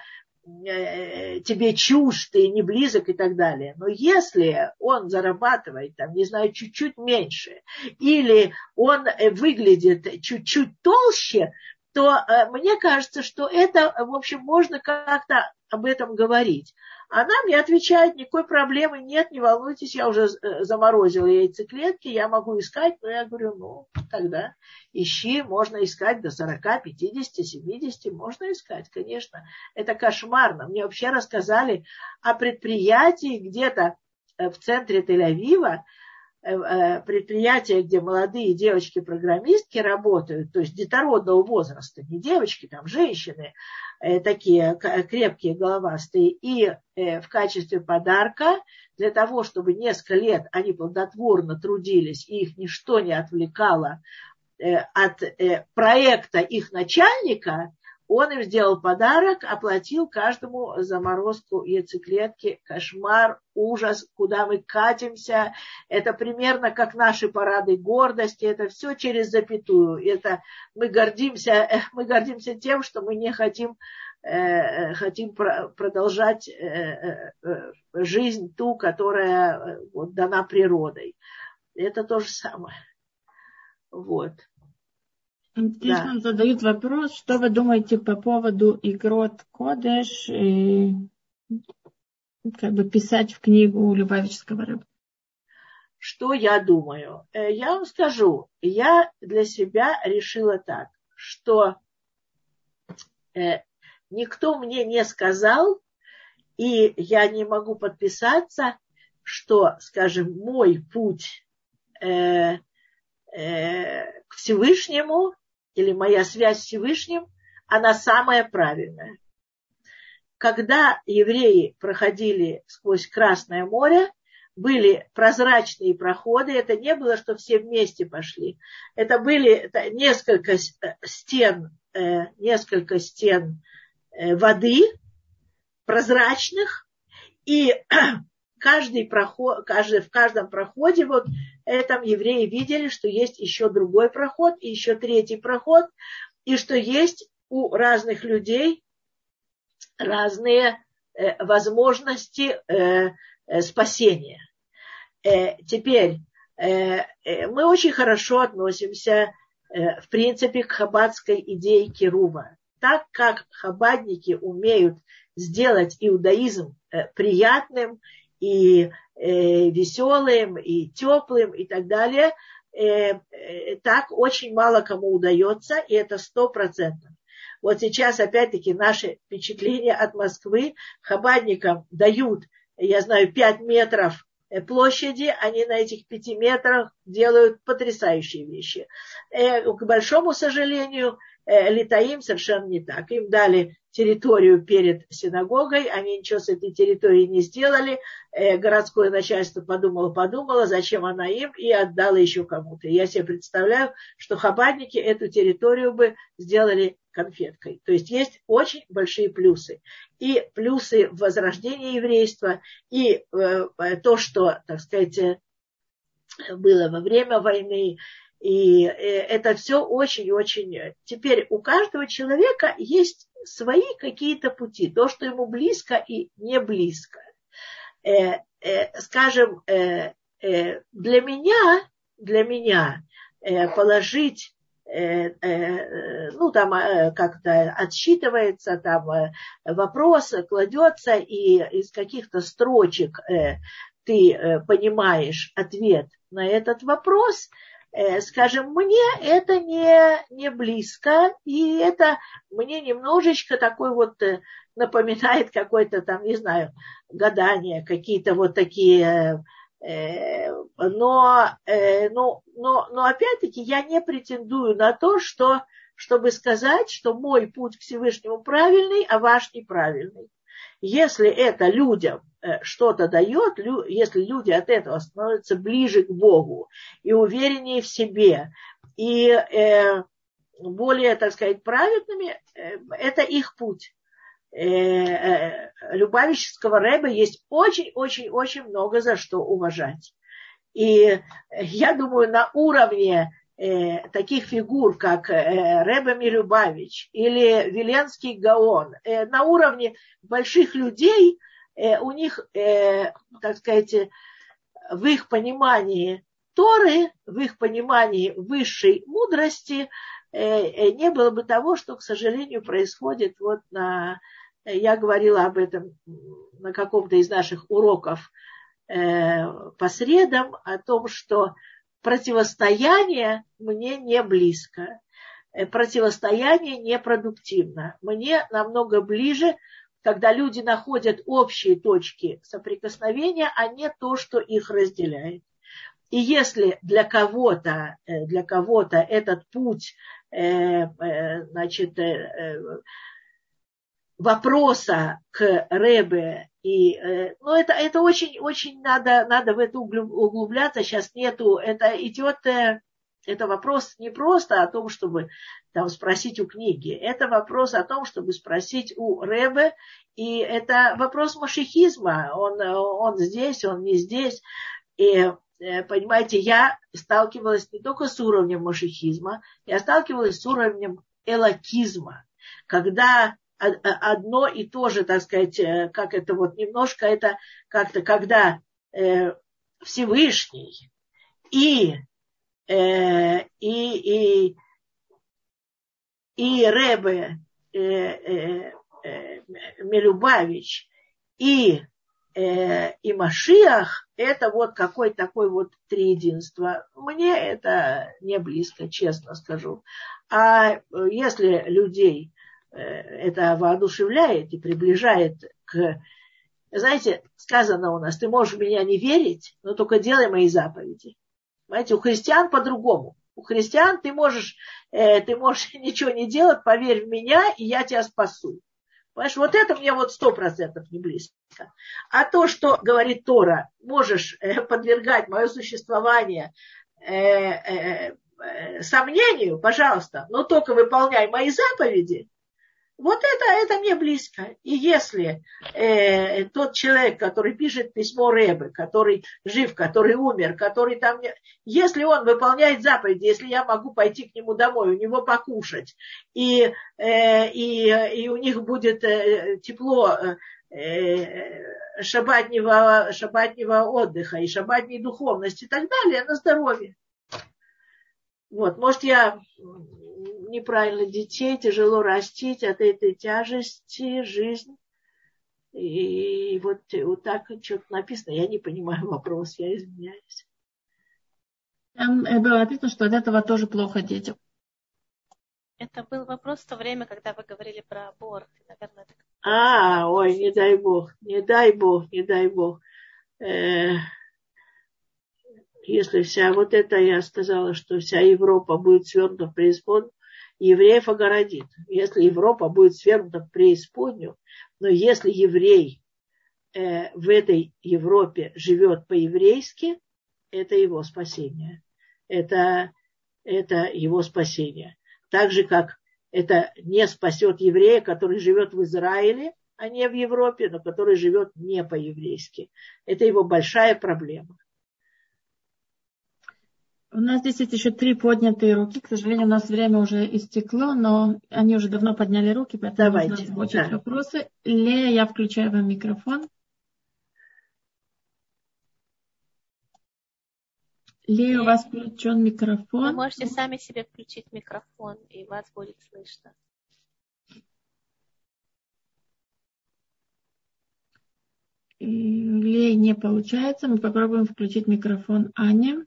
чужд и не близок и так далее. Но если он зарабатывает, чуть-чуть меньше, или он выглядит чуть-чуть толще, то мне кажется, что это, в общем, можно как-то об этом говорить. Она мне отвечает, никакой проблемы нет, не волнуйтесь, я уже заморозила яйцеклетки, я могу искать. Но я говорю, тогда ищи, можно искать до 40, 50, 70, можно искать, конечно. Это кошмарно. Мне вообще рассказали о предприятии где-то в центре Тель-Авива, предприятия, где молодые девочки-программистки работают, то есть детородного возраста, не девочки, женщины, такие крепкие, головастые, и в качестве подарка, для того, чтобы несколько лет они плодотворно трудились, и их ничто не отвлекало от проекта их начальника, он им сделал подарок, оплатил каждому заморозку яйцеклетки. Кошмар, ужас, куда мы катимся. Это примерно как наши парады гордости. Это все через запятую. Это мы гордимся тем, что мы не хотим продолжать жизнь ту, которая дана природой. Это то же самое. Здесь нам задают вопрос, что вы думаете по поводу игрот Кодеш и писать в книгу Любавического Рыба? Что я думаю? Я вам скажу, я для себя решила так, что никто мне не сказал, и я не могу подписаться, что, скажем, мой путь к Всевышнему или моя связь с Всевышним, она самая правильная. Когда евреи проходили сквозь Красное море, были прозрачные проходы, это не было, что все вместе пошли. Это были несколько стен воды прозрачных, и в каждом проходе этом евреи видели, что есть еще другой проход, и еще третий проход, и что есть у разных людей разные возможности спасения. Теперь мы очень хорошо относимся, в принципе, к хаббатской идее Кирува. Так как хаббатники умеют сделать иудаизм приятным и веселым, и теплым, и так далее, так очень мало кому удается, и это 100%. Сейчас, опять-таки, наши впечатления от Москвы хаббатникам дают, я знаю, 5 метров площади, они на этих 5 метрах делают потрясающие вещи. К большому сожалению, литаим совершенно не так. Им дали территорию перед синагогой, они ничего с этой территорией не сделали. Городское начальство подумало, зачем она им, и отдало еще кому-то. Я себе представляю, что хабадники эту территорию бы сделали конфеткой. То есть есть очень большие плюсы. И плюсы возрождения еврейства, и то, что, так сказать, было во время войны. И это все очень-очень... Теперь у каждого человека есть свои какие-то пути. То, что ему близко и не близко. Скажем, для меня положить, там как-то отсчитывается, там вопрос кладется, и из каких-то строчек ты понимаешь ответ на этот вопрос. Скажем, мне это не близко, и это мне немножечко такой вот напоминает какое-то там, не знаю, гадание, какие-то вот такие, но опять-таки я не претендую на то, чтобы сказать, что мой путь к Всевышнему правильный, а ваш неправильный. Если это людям что-то дает, если люди от этого становятся ближе к Богу и увереннее в себе, и более, так сказать, праведными, это их путь. Любавического рэбе есть очень-очень-очень много за что уважать. И я думаю, на уровне таких фигур, как Ребе Милюбавич или Виленский Гаон, на уровне больших людей, у них, так сказать, в их понимании Торы, в их понимании высшей мудрости не было бы того, что, к сожалению, происходит вот я говорила об этом на каком-то из наших уроков по средам, о том, что противостояние мне не близко, противостояние непродуктивно. Мне намного ближе, когда люди находят общие точки соприкосновения, а не то, что их разделяет. И если для кого-то этот путь, вопроса к Ребе, это очень надо в это углубляться. Сейчас нету, это идет, это вопрос не просто о том, чтобы там спросить у книги, это вопрос о том, чтобы спросить у Ребе, и это вопрос машихизма, он здесь, он не здесь, и понимаете, я сталкивалась не только с уровнем машихизма, я сталкивалась с уровнем элокизма, когда одно и то же, так сказать, как это вот немножко, это как-то, когда Всевышний и Ребе Милюбавич и Машиах, это вот какое-то такое вот триединство. Мне это не близко, честно скажу. А если людей это воодушевляет и приближает к... Знаете, сказано у нас, ты можешь в меня не верить, но только делай мои заповеди. Понимаете, у христиан по-другому. У христиан ты можешь ничего не делать, поверь в меня, и я тебя спасу. Понимаешь, вот это мне вот 100% не близко. А то, что говорит Тора, можешь подвергать мое существование сомнению, пожалуйста, но только выполняй мои заповеди, вот это мне близко. И если тот человек, который пишет письмо Ребе, который жив, который умер, который там... Если он выполняет заповеди, если я могу пойти к нему домой, у него покушать, и у них будет тепло шаббатнего отдыха и шаббатней духовности и так далее, на здоровье. Вот, может, я неправильно детей, тяжело растить от этой тяжести, жизнь. И вот так что-то написано, я не понимаю вопрос, я извиняюсь. Там было написано, что от этого тоже плохо детям. Это был вопрос в то время, когда вы говорили про аборт. Наверное, ой, не дай бог. Если вся вот это, я сказала, что вся Европа будет свергнута в преисподнюю, евреев огородит. Если Европа будет свергнута в преисподнюю, но если еврей в этой Европе живет по-еврейски, это его спасение. Это его спасение. Так же, как это не спасет еврея, который живет в Израиле, а не в Европе, но который живет не по-еврейски. Это его большая проблема. У нас здесь есть еще 3 поднятые руки. К сожалению, у нас время уже истекло, но они уже давно подняли руки, поэтому можно озвучить вопросы. Лея, я включаю вам микрофон. Лея, у вас включен микрофон. Вы можете сами себе включить микрофон, и вас будет слышно. Лея не получается. Мы попробуем включить микрофон Ане.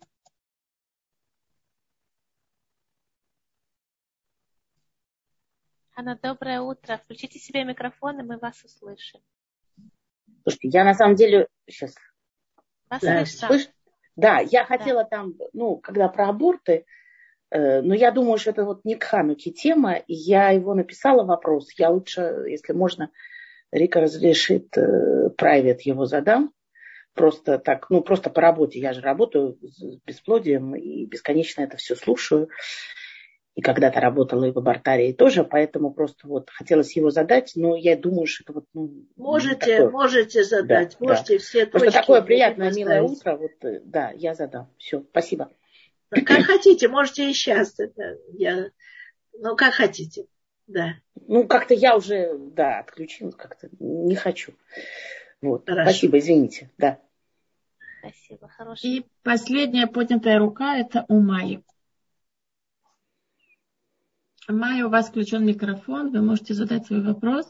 Анна, доброе утро. Включите себе микрофон, и мы вас услышим. Слушайте, я на самом деле сейчас... Вас слышно? Да, я хотела там, когда про аборты, но я думаю, что это вот не к Хануке тема, и я его написала вопрос. Я лучше, если можно, Рика разрешит, private его задам. Просто так, просто по работе. Я же работаю с бесплодием и бесконечно это все слушаю. И когда-то работала и в абортарии тоже, поэтому просто вот хотелось его задать, но я думаю, что это вот... Можете задать, можете все точки. Просто такое приятное, милое утро, да, я задам. Все, спасибо. Как хотите, можете и сейчас. Как хотите, да. Как-то я уже, отключилась, как-то не хочу. Вот. Спасибо, извините, да. Спасибо, хорошо. И последняя поднятая рука, это у Майи. Майя, у вас включен микрофон, вы можете задать свой вопрос.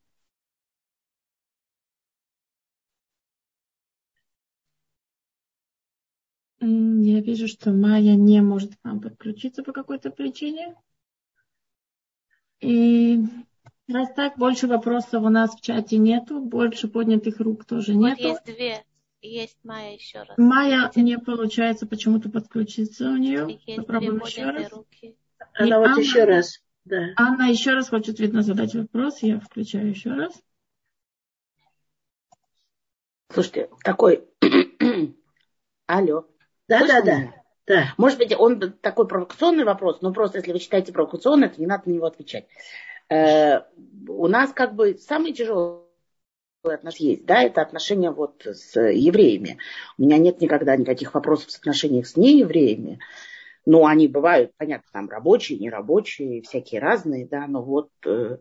Я вижу, что Майя не может к нам подключиться по какой-то причине. И раз так, больше вопросов у нас в чате нету, больше поднятых рук тоже нету. Есть 2. Есть Майя еще раз. Майя не получается почему-то подключиться у нее. Есть попробуем еще раз. Руки. Она вот еще раз. Да. Анна еще раз хочет, видно, задать вопрос. Я включаю еще раз. Слушайте, такой... Алло. Да. Может быть, он такой провокационный вопрос, но просто если вы считаете провокационный, то не надо на него отвечать. У нас как бы самые тяжелые отношения есть, да, это отношения вот с евреями. У меня нет никогда никаких вопросов с отношениями с неевреями. Ну, они бывают, понятно, там рабочие, нерабочие, всякие разные, да, но вот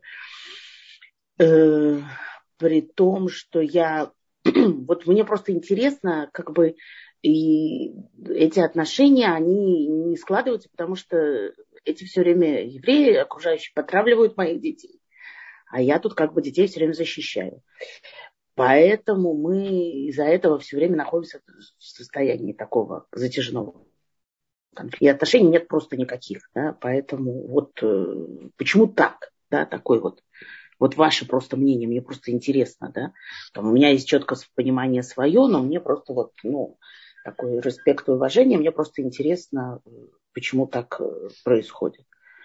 при том, что вот мне просто интересно, как бы, и эти отношения, они не складываются, потому что эти все время евреи, окружающие, потравливают моих детей, а я тут как бы детей все время защищаю. Поэтому мы из-за этого все время находимся в состоянии такого затяжного. И отношений нет просто никаких, да, поэтому вот почему так, да, такой вот ваше просто мнение, мне просто интересно, да, там у меня есть четкое понимание свое, но мне просто такой респект и уважение, мне просто интересно, почему так происходит.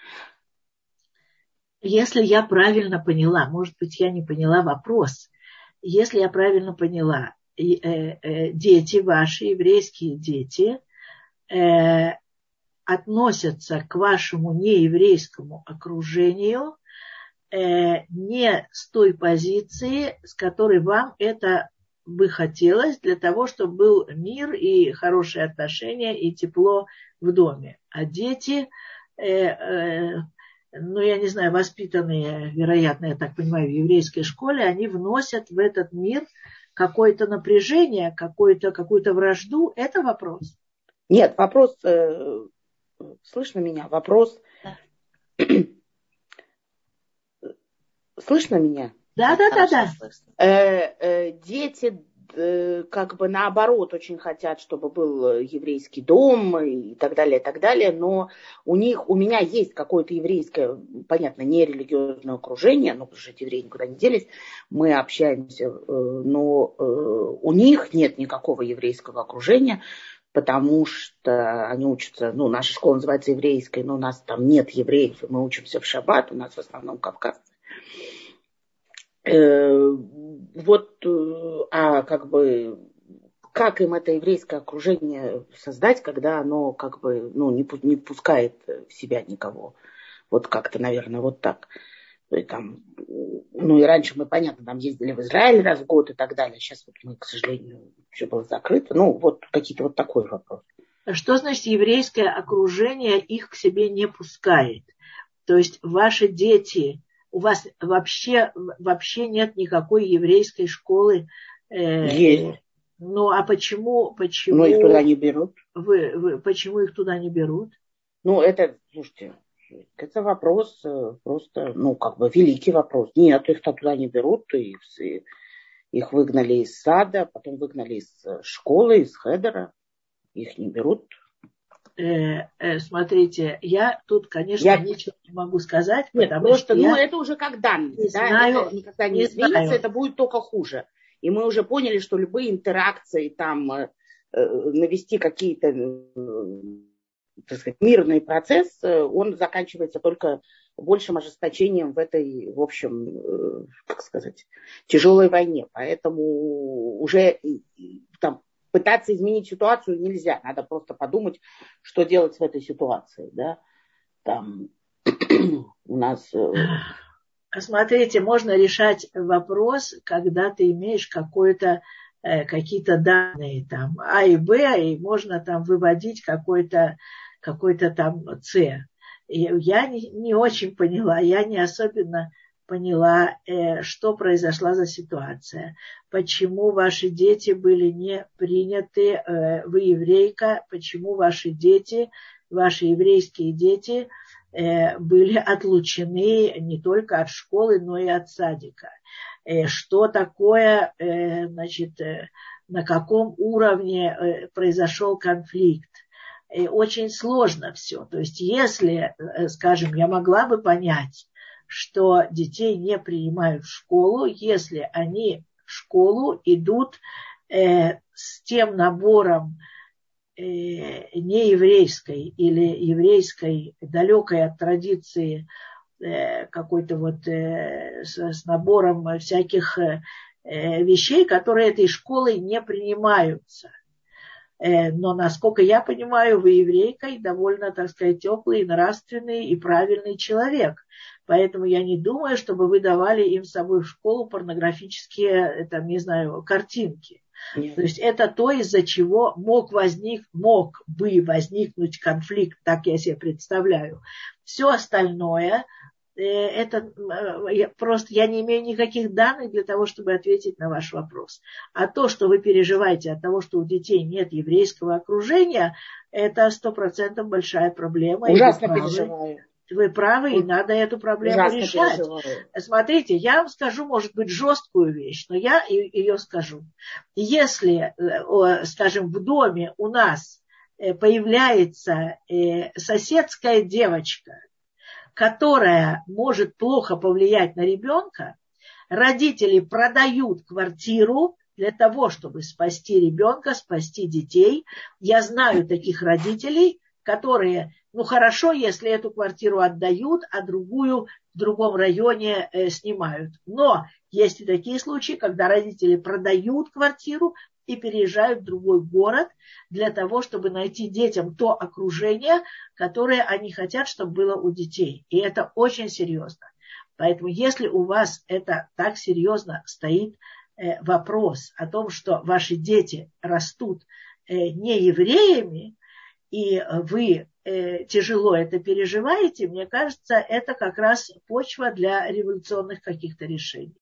Если я правильно поняла, может быть, я не поняла вопрос, если я правильно поняла, дети ваши, еврейские дети, относятся к вашему нееврейскому окружению не с той позиции, с которой вам это бы хотелось, для того, чтобы был мир и хорошие отношения и тепло в доме. А дети, я не знаю, воспитанные, вероятно, я так понимаю, в еврейской школе, они вносят в этот мир какое-то напряжение, какую-то вражду. Это вопрос? Нет, вопрос... Слышно меня? Вопрос. Да. Слышно меня? Да. Дети как бы наоборот очень хотят, чтобы был еврейский дом и так далее, но у меня есть какое-то еврейское, понятно, нерелигиозное окружение, потому что эти евреи никуда не делись, мы общаемся, но у них нет никакого еврейского окружения, потому что они учатся, наша школа называется еврейской, но у нас там нет евреев, и мы учимся в шаббат, у нас в основном кавказцы. Как им это еврейское окружение создать, когда оно не пускает в себя никого. Вот как-то, наверное, вот так. И там, и раньше мы, понятно, там ездили в Израиль раз в год и так далее. Сейчас вот мы, к сожалению, все было закрыто. Какие-то вот такой вопрос. Что значит еврейское окружение их к себе не пускает? То есть ваши дети, у вас вообще нет никакой еврейской школы? Есть. А почему? Но их туда не берут. Почему их туда не берут? Слушайте, это вопрос просто, великий вопрос. Нет, их туда не берут, их выгнали из сада, потом выгнали из школы, из хедера. Их не берут. Смотрите, я тут, конечно, ничего не могу сказать, потому что это уже как данность. Это никогда не изменится, это будет только хуже. И мы уже поняли, что любые интеракции, там, навести какие-то, так сказать, мирный процесс, он заканчивается только большим ожесточением в этой, в общем, тяжелой войне. Поэтому уже пытаться изменить ситуацию нельзя. Надо просто подумать, что делать в этой ситуации. Да? Там у нас... Смотрите, можно решать вопрос, когда ты имеешь какие-то данные, там, А и Б, и можно там выводить какой-то там С. Я не очень поняла, я не особенно поняла, что произошла за ситуация. Почему ваши дети были не приняты, вы еврейка, почему ваши еврейские дети были отлучены не только от школы, но и от садика. Что такое, на каком уровне произошел конфликт. Очень сложно все. То есть если, скажем, я могла бы понять, что детей не принимают в школу, если они в школу идут с тем набором нееврейской или еврейской, далекой от традиции, какой-то с набором всяких вещей, которые этой школой не принимаются. Но, насколько я понимаю, вы еврейкой довольно, так сказать, теплый, нравственный и правильный человек. Поэтому я не думаю, чтобы вы давали им с собой в школу порнографические, картинки. Нет. То есть это то, из-за чего мог бы возникнуть конфликт, так я себе представляю. Все остальное, я не имею никаких данных для того, чтобы ответить на ваш вопрос. А то, что вы переживаете от того, что у детей нет еврейского окружения, это 100% большая проблема. Ужасно переживаю. Вы правы, и надо эту проблему решать. Смотрите, я вам скажу, может быть, жесткую вещь, но я ее скажу. Если, скажем, в доме у нас появляется соседская девочка, которая может плохо повлиять на ребенка, родители продают квартиру для того, чтобы спасти ребенка, спасти детей. Я знаю таких родителей, которые... хорошо, если эту квартиру отдают, а другую в другом районе снимают. Но есть и такие случаи, когда родители продают квартиру и переезжают в другой город для того, чтобы найти детям то окружение, которое они хотят, чтобы было у детей. И это очень серьезно. Поэтому если у вас это так серьезно стоит вопрос о том, что ваши дети растут не евреями, и вы тяжело это переживаете, мне кажется, это как раз почва для революционных каких-то решений.